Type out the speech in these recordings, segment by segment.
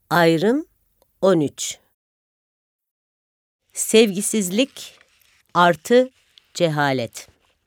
Ayrım 13. Sevgisizlik artı cehalet.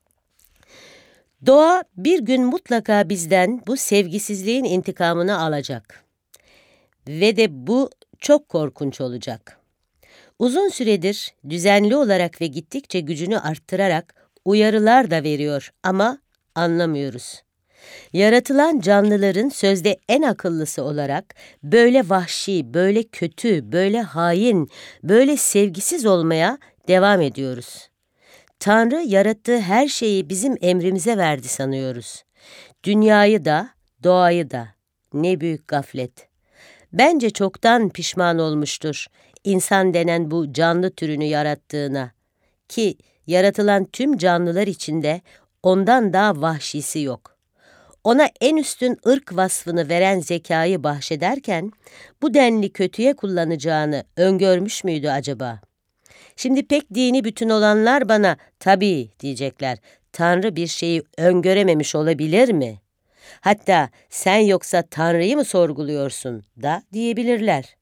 Doğa bir gün mutlaka bizden bu sevgisizliğin intikamını alacak. Ve de bu çok korkunç olacak. Uzun süredir düzenli olarak ve gittikçe gücünü arttırarak uyarılar da veriyor ama anlamıyoruz. Yaratılan canlıların sözde en akıllısı olarak böyle vahşi, böyle kötü, böyle hain, böyle sevgisiz olmaya devam ediyoruz. Tanrı yarattığı her şeyi bizim emrimize verdi sanıyoruz. Dünyayı da, doğayı da. Ne büyük gaflet. Bence çoktan pişman olmuştur insan denen bu canlı türünü yarattığına. Ki yaratılan tüm canlılar içinde ondan daha vahşisi yok. Ona en üstün ırk vasfını veren zekayı bahşederken bu denli kötüye kullanacağını öngörmüş müydü acaba? Şimdi pek dini bütün olanlar bana tabii diyecekler. Tanrı bir şeyi öngörememiş olabilir mi? Hatta sen yoksa Tanrı'yı mı sorguluyorsun da diyebilirler.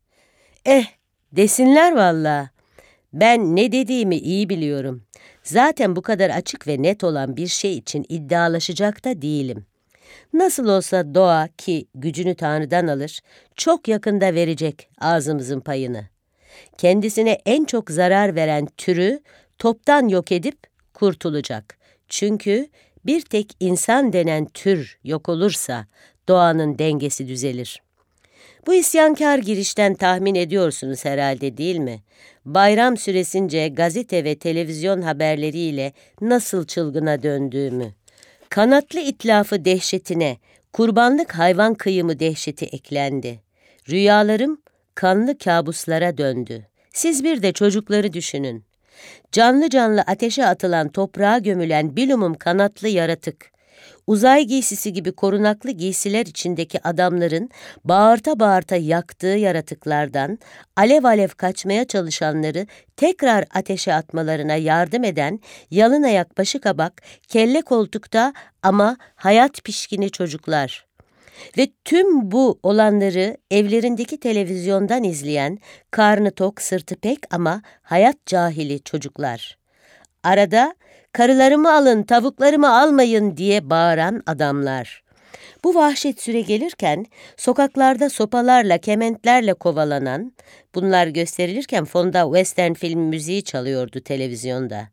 Desinler valla. Ben ne dediğimi iyi biliyorum. Zaten bu kadar açık ve net olan bir şey için iddialaşacak da değilim. Nasıl olsa doğa ki gücünü Tanrı'dan alır, çok yakında verecek ağzımızın payını. Kendisine en çok zarar veren türü toptan yok edip kurtulacak. Çünkü bir tek insan denen tür yok olursa doğanın dengesi düzelir. Bu isyankar girişten tahmin ediyorsunuz herhalde değil mi? Bayram süresince gazete ve televizyon haberleriyle nasıl çılgına döndüğümü. Kanatlı itlafı dehşetine, kurbanlık hayvan kıyımı dehşeti eklendi. Rüyalarım kanlı kabuslara döndü. Siz bir de çocukları düşünün. Canlı canlı ateşe atılan, toprağa gömülen bilumum kanatlı yaratık. Uzay giysisi gibi korunaklı giysiler içindeki adamların bağırta bağırta yaktığı yaratıklardan alev alev kaçmaya çalışanları tekrar ateşe atmalarına yardım eden yalın ayak başı kabak, kelle koltukta ama hayat pişkini çocuklar. Ve tüm bu olanları evlerindeki televizyondan izleyen karnı tok, sırtı pek ama hayat cahili çocuklar. Arada karılarımı alın, tavuklarımı almayın diye bağıran adamlar. Bu vahşet süre gelirken sokaklarda sopalarla, kementlerle kovalanan, bunlar gösterilirken fonda western film müziği çalıyordu televizyonda.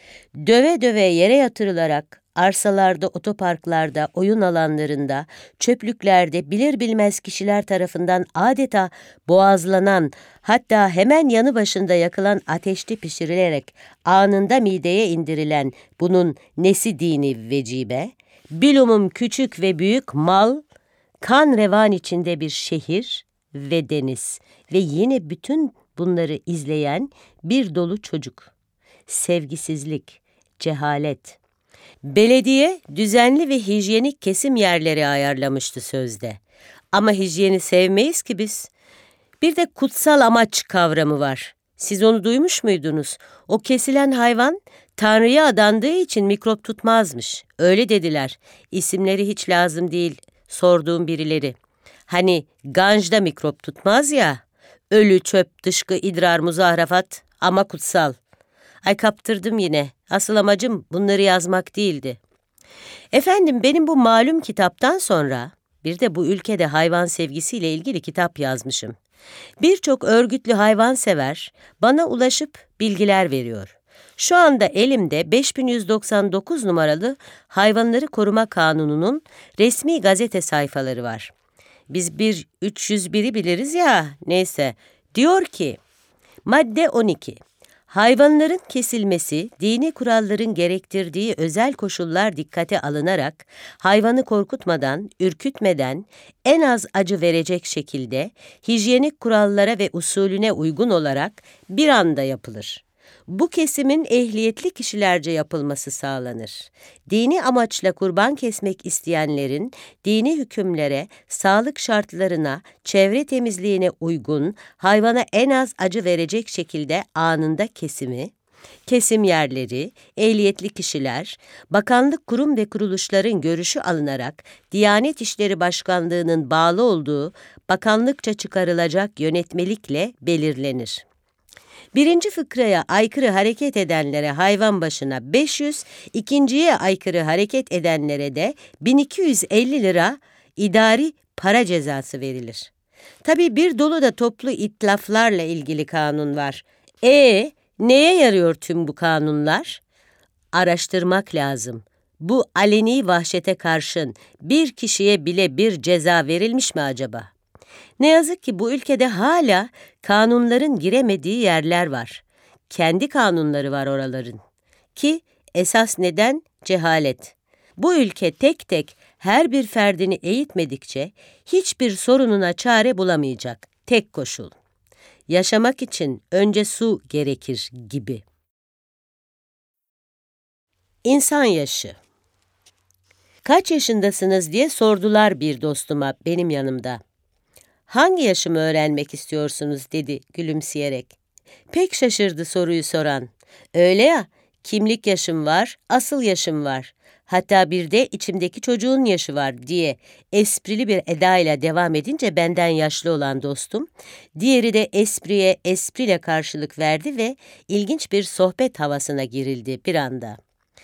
Döve döve yere yatırılarak arsalarda, otoparklarda, oyun alanlarında, çöplüklerde bilir bilmez kişiler tarafından adeta boğazlanan, hatta hemen yanı başında yakılan ateşte pişirilerek anında mideye indirilen bunun nesi dini vecibe, bilumum küçük ve büyük mal, kan revan içinde bir şehir ve deniz ve yine bütün bunları izleyen bir dolu çocuk. Sevgisizlik, cehalet. Belediye düzenli ve hijyenik kesim yerleri ayarlamıştı sözde. Ama hijyeni sevmeyiz ki biz. Bir de kutsal amaç kavramı var. Siz onu duymuş muydunuz? O kesilen hayvan Tanrı'ya adandığı için mikrop tutmazmış. Öyle dediler. İsimleri hiç lazım değil, sorduğum birileri. Hani ganjda mikrop tutmaz ya. Ölü, çöp, dışkı, idrar, muzahrafat ama kutsal. Ay kaptırdım yine. Asıl amacım bunları yazmak değildi. Efendim benim bu malum kitaptan sonra bir de bu ülkede hayvan sevgisiyle ilgili kitap yazmışım. Birçok örgütlü hayvansever bana ulaşıp bilgiler veriyor. Şu anda elimde 5199 numaralı Hayvanları Koruma Kanunu'nun resmi gazete sayfaları var. Biz 301'i biliriz ya, neyse. Diyor ki, madde 12. Hayvanların kesilmesi, dini kuralların gerektirdiği özel koşullar dikkate alınarak, hayvanı korkutmadan, ürkütmeden, en az acı verecek şekilde, hijyenik kurallara ve usulüne uygun olarak bir anda yapılır. Bu kesimin ehliyetli kişilerce yapılması sağlanır. Dini amaçla kurban kesmek isteyenlerin dini hükümlere, sağlık şartlarına, çevre temizliğine uygun, hayvana en az acı verecek şekilde anında kesimi, Kesim yerleri, ehliyetli kişiler, bakanlık, kurum ve kuruluşların görüşü alınarak Diyanet İşleri Başkanlığı'nın bağlı olduğu bakanlıkça çıkarılacak yönetmelikle belirlenir. Birinci fıkraya aykırı hareket edenlere hayvan başına 500, ikinciye aykırı hareket edenlere de 1250 lira idari para cezası verilir. Tabii bir dolu da toplu itlaflarla ilgili kanun var. Neye yarıyor tüm bu kanunlar? Araştırmak lazım. Bu aleni vahşete karşın bir kişiye bile bir ceza verilmiş mi acaba? Ne yazık ki bu ülkede hala kanunların giremediği yerler var. Kendi kanunları var oraların. Ki esas neden cehalet. Bu ülke tek tek her bir ferdini eğitmedikçe hiçbir sorununa çare bulamayacak. Tek koşul. Yaşamak için önce su gerekir gibi. İnsan yaşı. Kaç yaşındasınız diye sordular bir dostuma benim yanımda. Hangi yaşımı öğrenmek istiyorsunuz dedi gülümseyerek. Pek şaşırdı soruyu soran. Öyle ya, kimlik yaşım var, asıl yaşım var. Hatta bir de içimdeki çocuğun yaşı var diye esprili bir edayla devam edince benden yaşlı olan dostum, diğeri de espriye espriyle karşılık verdi ve ilginç bir sohbet havasına girildi bir anda.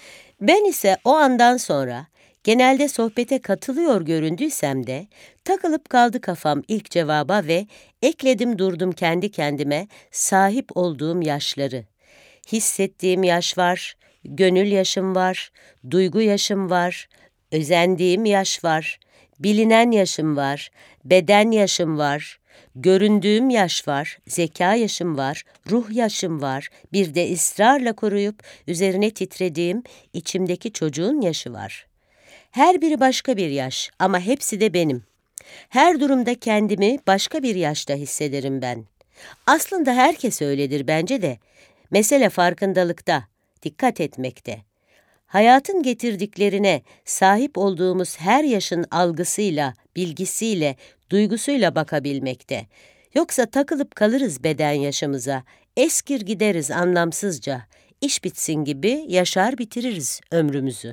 Ben ise o andan sonra genelde sohbete katılıyor göründüysem de takılıp kaldı kafam ilk cevaba ve ekledim durdum kendi kendime sahip olduğum yaşları. Hissettiğim yaş var, gönül yaşım var, duygu yaşım var, özendiğim yaş var, bilinen yaşım var, beden yaşım var, göründüğüm yaş var, zeka yaşım var, ruh yaşım var, bir de ısrarla koruyup üzerine titrediğim içimdeki çocuğun yaşı var. Her biri başka bir yaş ama hepsi de benim. Her durumda kendimi başka bir yaşta hissederim ben. Aslında herkes öyledir bence de. Mesele farkındalıkta, dikkat etmekte. Hayatın getirdiklerine sahip olduğumuz her yaşın algısıyla, bilgisiyle, duygusuyla bakabilmekte. Yoksa takılıp kalırız beden yaşımıza, eskir gideriz anlamsızca, iş bitsin gibi yaşar bitiririz ömrümüzü.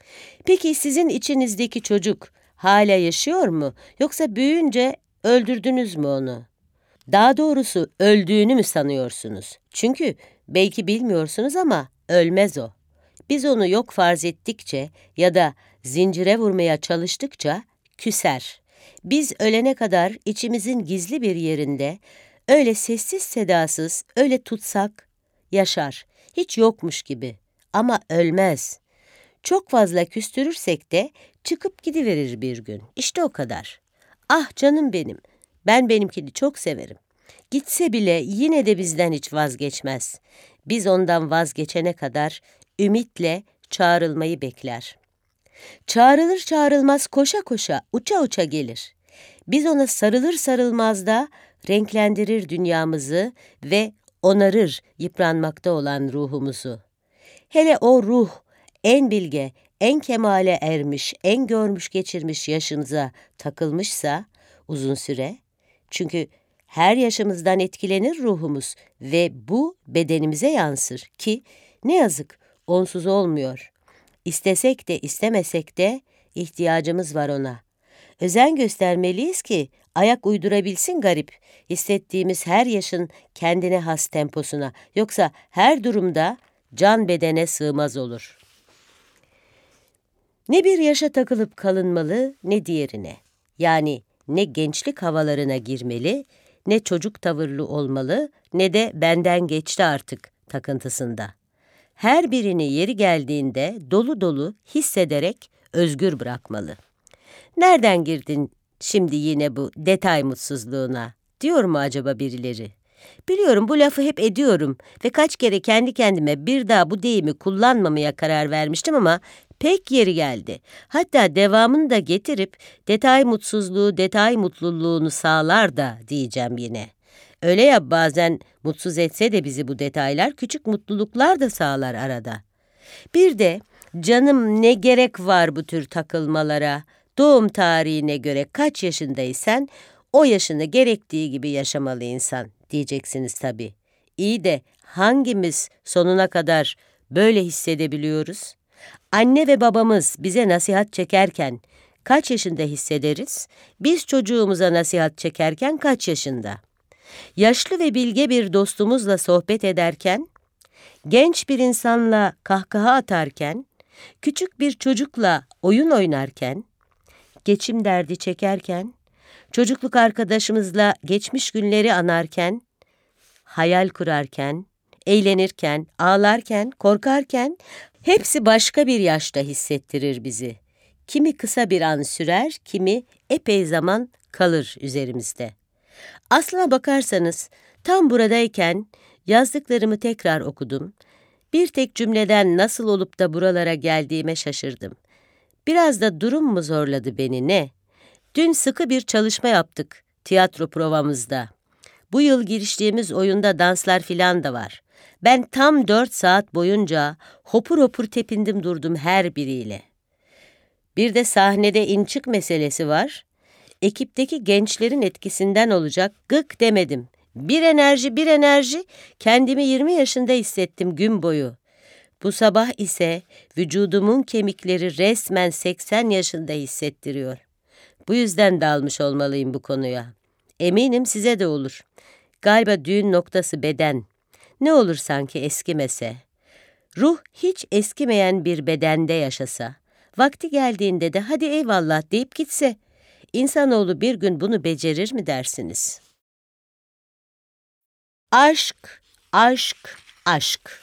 Peki sizin içinizdeki çocuk hala yaşıyor mu yoksa büyüyünce öldürdünüz mü onu? Daha doğrusu öldüğünü mü sanıyorsunuz? Çünkü belki bilmiyorsunuz ama ölmez o. Biz onu yok farz ettikçe ya da zincire vurmaya çalıştıkça küser. Biz ölene kadar içimizin gizli bir yerinde öyle sessiz sedasız, öyle tutsak yaşar. Hiç yokmuş gibi ama ölmez. Çok fazla küstürürsek de çıkıp gidiverir bir gün. İşte o kadar. Ah canım benim, ben benimkini çok severim. Gitse bile yine de bizden hiç vazgeçmez. Biz ondan vazgeçene kadar ümitle çağrılmayı bekler. Çağrılır çağrılmaz koşa koşa, uça uça gelir. Biz ona sarılır sarılmaz da renklendirir dünyamızı ve onarır yıpranmakta olan ruhumuzu. Hele o ruh, en bilge, en kemale ermiş, en görmüş geçirmiş yaşınıza takılmışsa uzun süre, çünkü her yaşımızdan etkilenir ruhumuz ve bu bedenimize yansır ki ne yazık onsuz olmuyor. İstesek de istemesek de ihtiyacımız var ona. Özen göstermeliyiz ki ayak uydurabilsin garip, hissettiğimiz her yaşın kendine has temposuna. Yoksa her durumda can bedene sığmaz olur. Ne bir yaşa takılıp kalınmalı ne diğerine. Yani ne gençlik havalarına girmeli, ne çocuk tavırlı olmalı, ne de benden geçti artık takıntısında. Her birini yeri geldiğinde dolu dolu hissederek özgür bırakmalı. Nereden girdin şimdi yine bu detay mutsuzluğuna, diyor mu acaba birileri? Biliyorum bu lafı hep ediyorum ve kaç kere kendi kendime bir daha bu deyimi kullanmamaya karar vermiştim ama pek yeri geldi. Hatta devamını da getirip detay mutsuzluğu detay mutluluğunu sağlar da diyeceğim yine. Öyle ya bazen mutsuz etse de bizi bu detaylar küçük mutluluklar da sağlar arada. Bir de canım ne gerek var bu tür takılmalara, doğum tarihine göre kaç yaşındaysan o yaşını gerektiği gibi yaşamalı insan diyeceksiniz tabii. İyi de hangimiz sonuna kadar böyle hissedebiliyoruz? Anne ve babamız bize nasihat çekerken kaç yaşında hissederiz? Biz çocuğumuza nasihat çekerken kaç yaşında? Yaşlı ve bilge bir dostumuzla sohbet ederken, genç bir insanla kahkaha atarken, küçük bir çocukla oyun oynarken, geçim derdi çekerken, çocukluk arkadaşımızla geçmiş günleri anarken, hayal kurarken, eğlenirken, ağlarken, korkarken, hepsi başka bir yaşta hissettirir bizi. Kimi kısa bir an sürer, kimi epey zaman kalır üzerimizde. Aslına bakarsanız tam buradayken yazdıklarımı tekrar okudum. Bir tek cümleden nasıl olup da buralara geldiğime şaşırdım. Biraz da durum mu zorladı beni, ne? Dün sıkı bir çalışma yaptık tiyatro provamızda. Bu yıl giriştiğimiz oyunda danslar filan da var. Ben tam 4 saat boyunca hopur hopur tepindim durdum her biriyle. Bir de sahnede in-çık meselesi var. Ekipteki gençlerin etkisinden olacak, gık demedim. Bir enerji, kendimi 20 yaşında hissettim gün boyu. Bu sabah ise vücudumun kemikleri resmen 80 yaşında hissettiriyor. Bu yüzden dalmış olmalıyım bu konuya. Eminim size de olur. Galiba düğün noktası beden. Ne olur sanki eskimese. Ruh hiç eskimeyen bir bedende yaşasa. Vakti geldiğinde de hadi eyvallah deyip gitse. İnsanoğlu bir gün bunu becerir mi dersiniz? Aşk, aşk, aşk.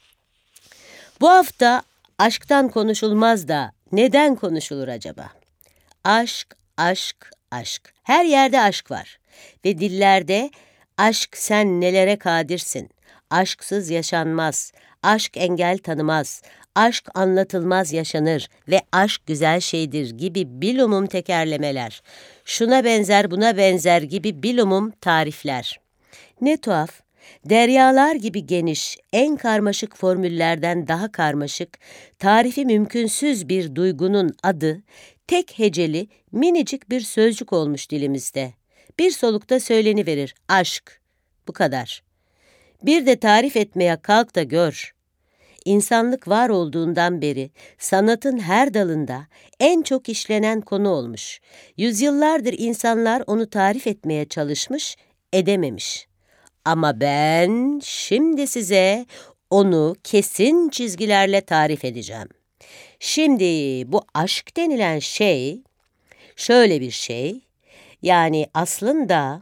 Bu hafta aşktan konuşulmaz da neden konuşulur acaba? Aşk, aşk, aşk. Her yerde aşk var. Ve dillerde aşk sen nelere kadirsin, aşksız yaşanmaz, aşk engel tanımaz, aşk anlatılmaz yaşanır ve aşk güzel şeydir gibi bilumum tekerlemeler, şuna benzer buna benzer gibi bilumum tarifler. Ne tuhaf, deryalar gibi geniş, en karmaşık formüllerden daha karmaşık, tarifi mümkünsüz bir duygunun adı, tek heceli minicik bir sözcük olmuş dilimizde. Bir solukta söyleniverir, aşk. Bu kadar. Bir de tarif etmeye kalk da gör. İnsanlık var olduğundan beri sanatın her dalında en çok işlenen konu olmuş. Yüzyıllardır insanlar onu tarif etmeye çalışmış, edememiş. Ama ben şimdi size onu kesin çizgilerle tarif edeceğim. Şimdi bu aşk denilen şey, şöyle bir şey, yani aslında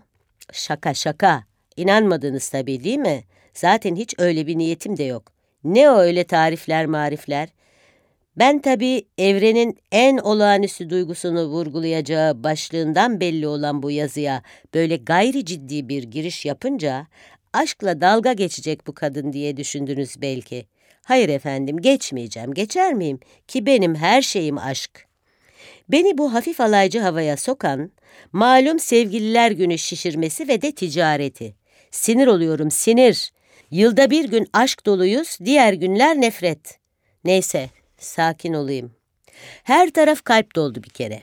şaka, inanmadınız tabii değil mi? Zaten hiç öyle bir niyetim de yok. Ne o öyle tarifler marifler? Ben tabii evrenin en olağanüstü duygusunu vurgulayacağı başlığından belli olan bu yazıya böyle gayri ciddi bir giriş yapınca aşkla dalga geçecek bu kadın diye düşündünüz belki. Hayır efendim, geçmeyeceğim, geçer miyim ki benim her şeyim aşk. Beni bu hafif alaycı havaya sokan, malum sevgililer günü şişirmesi ve de ticareti. Sinir oluyorum, sinir. Yılda bir gün aşk doluyuz, diğer günler nefret. Neyse, sakin olayım. Her taraf kalp doldu bir kere.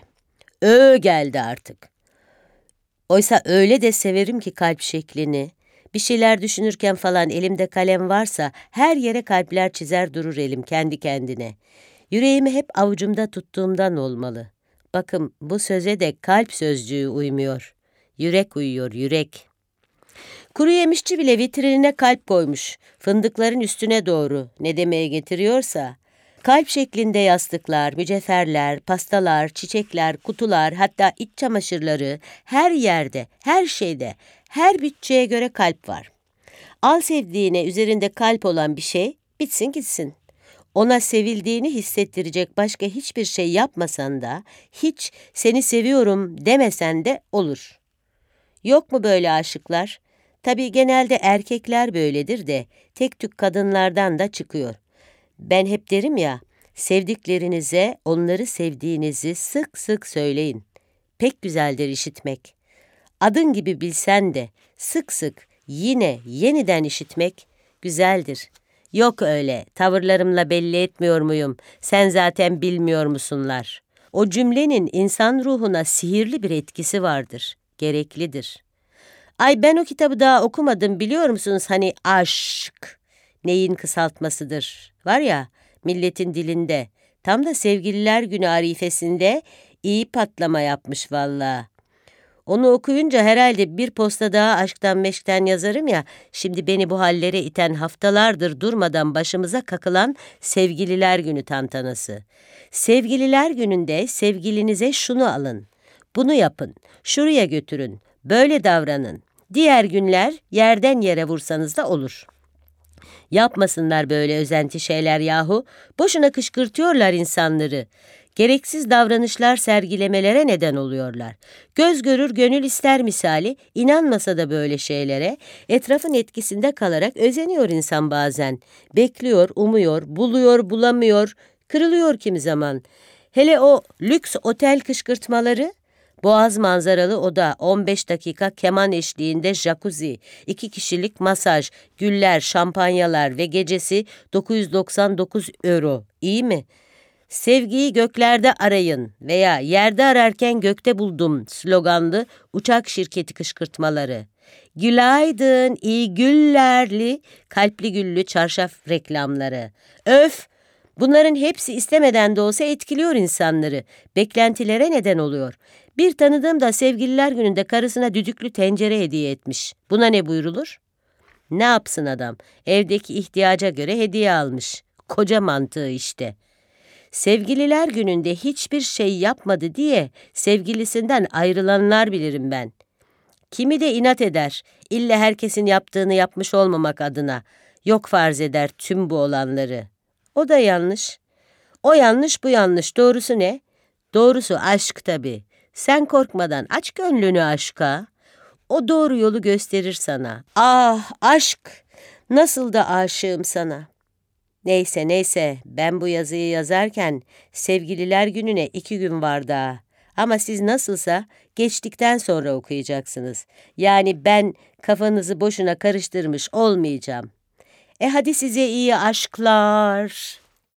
Geldi artık. Oysa öyle de severim ki kalp şeklini. Bir şeyler düşünürken falan elimde kalem varsa her yere kalpler çizer durur elim kendi kendine. Yüreğimi hep avucumda tuttuğumdan olmalı. Bakın bu söze de kalp sözcüğü uymuyor. Yürek uyuyor, yürek. Kuru yemişçi bile vitrinine kalp koymuş. Fındıkların üstüne doğru ne demeye getiriyorsa. Kalp şeklinde yastıklar, mücevherler, pastalar, çiçekler, kutular, hatta iç çamaşırları her yerde, her şeyde, her bütçeye göre kalp var. Al sevdiğine üzerinde kalp olan bir şey, bitsin gitsin. Ona sevildiğini hissettirecek başka hiçbir şey yapmasan da, hiç seni seviyorum demesen de olur. Yok mu böyle aşıklar? Tabii genelde erkekler böyledir de, tek tük kadınlardan da çıkıyor. Ben hep derim ya, sevdiklerinize onları sevdiğinizi sık sık söyleyin. Pek güzeldir işitmek. Adın gibi bilsen de sık sık yine yeniden işitmek güzeldir. Yok öyle, tavırlarımla belli etmiyor muyum, sen zaten bilmiyor musunlar? O cümlenin insan ruhuna sihirli bir etkisi vardır, gereklidir. Ay ben o kitabı daha okumadım biliyor musunuz? Hani aşk neyin kısaltmasıdır? Var ya milletin dilinde. Tam da Sevgililer Günü arifesinde iyi patlama yapmış vallahi. Onu okuyunca herhalde bir posta daha aşktan meşkten yazarım ya, şimdi beni bu hallere iten haftalardır durmadan başımıza kakılan Sevgililer Günü tantanası. Sevgililer Günü'nde sevgilinize şunu alın, bunu yapın, şuraya götürün, böyle davranın. Diğer günler yerden yere vursanız da olur. Yapmasınlar böyle özenti şeyler yahu. Boşuna kışkırtıyorlar insanları. Gereksiz davranışlar sergilemelere neden oluyorlar. Göz görür gönül ister misali, inanmasa da böyle şeylere, etrafın etkisinde kalarak özeniyor insan bazen. Bekliyor, umuyor, buluyor, bulamıyor, kırılıyor kimi zaman. Hele o lüks otel kışkırtmaları, Boğaz manzaralı oda, 15 dakika keman eşliğinde jacuzzi, 2 kişilik masaj, güller, şampanyalar ve gecesi 999 euro. İyi mi? Sevgiyi göklerde arayın veya yerde ararken gökte buldum sloganlı uçak şirketi kışkırtmaları. Gülaydın, iyi güllerli, kalpli güllü çarşaf reklamları. Öf! Bunların hepsi istemeden de olsa etkiliyor insanları. Beklentilere neden oluyor. Bir tanıdığım da Sevgililer Günü'nde karısına düdüklü tencere hediye etmiş. Buna ne buyrulur? Ne yapsın adam? Evdeki ihtiyaca göre hediye almış. Koca mantığı işte. Sevgililer Günü'nde hiçbir şey yapmadı diye sevgilisinden ayrılanlar bilirim ben. Kimi de inat eder, illa herkesin yaptığını yapmış olmamak adına. Yok farz eder tüm bu olanları. O da yanlış. O yanlış, bu yanlış. Doğrusu ne? Doğrusu aşk tabii. Sen korkmadan aç gönlünü aşka. O doğru yolu gösterir sana. Ah aşk! Nasıl da aşığım sana. Neyse ben bu yazıyı yazarken Sevgililer Günü'ne 2 gün var daha. Ama siz nasılsa geçtikten sonra okuyacaksınız. Yani ben kafanızı boşuna karıştırmış olmayacağım. Hadi size iyi aşklar.